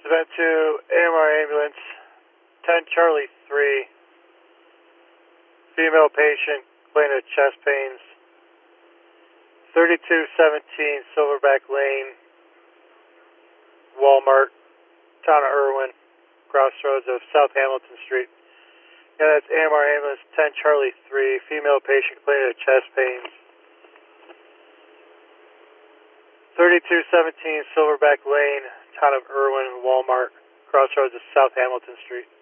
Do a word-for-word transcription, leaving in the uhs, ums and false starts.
event to A M R ambulance, ten Charlie three, female patient, complaining of chest pains, thirty-two seventeen Silverback Lane, Walmart, town of Irwin, crossroads of South Hamilton Street. Yeah, that's A M R ambulance, ten Charlie three, female patient, complaining of chest pains, thirty-two seventeen Silverback Lane, town of Irwin, Walmart, crossroads of South Hamilton Street.